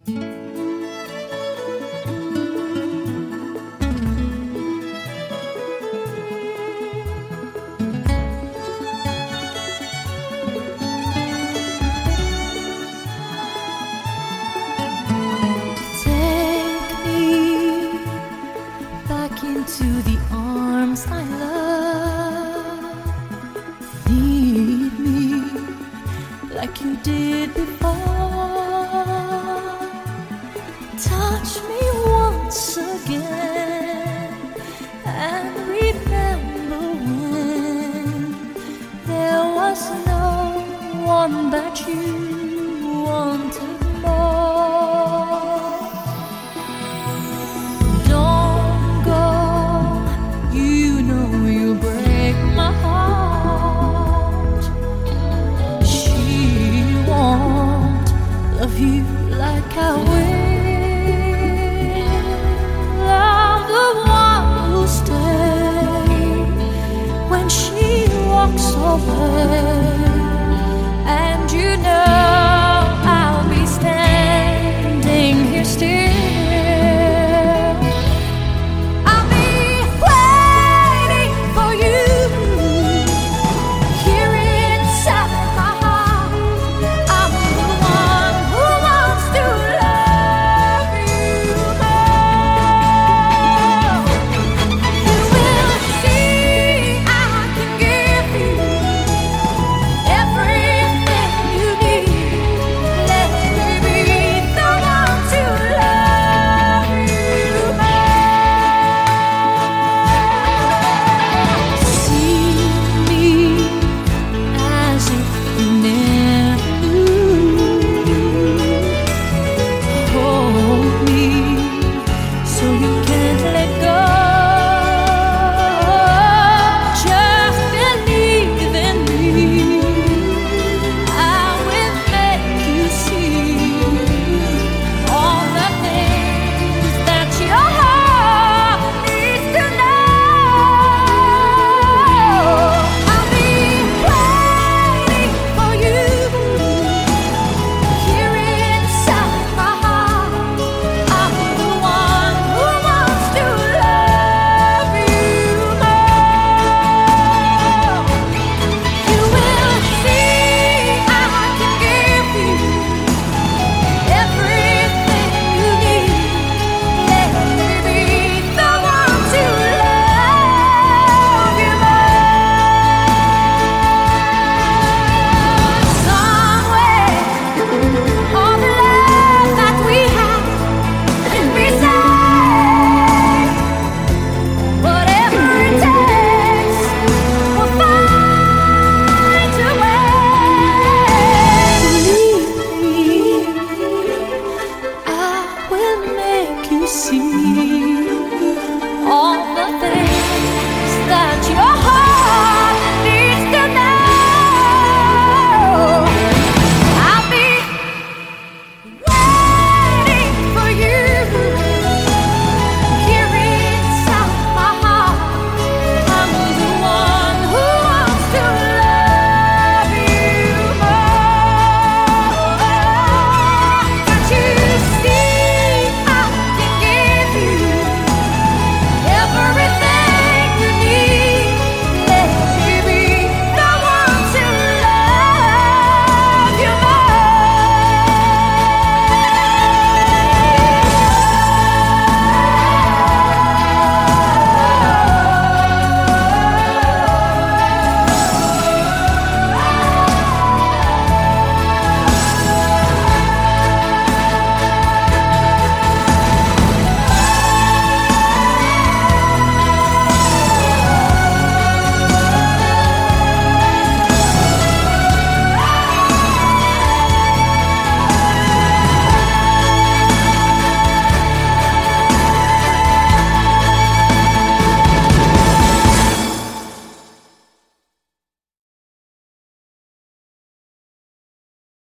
Into the arms I love. Lead me like you did before. Touch me once again and remember when there was no one but you wanted more. Love you like I will. Love the one who'll stay when she walks away. And you know I'll be standing here still. I'll be waiting for you here inside my heart. I'm the one who wants to love you more. You will see I can give you everything you need. Let me be the one to love you more. See me as if you never knew. Hold me so you can't let go. Just believe in me. I will make you see all the things that your heart needs to know. I'll be waiting for you here inside my heart. I'm the one who wants to love you more. You will see I can give you everything you need. Let me be the one to love you more. Somewhere, all the love that we have can be saved. Whatever it takes, we'll find a way. I will make you see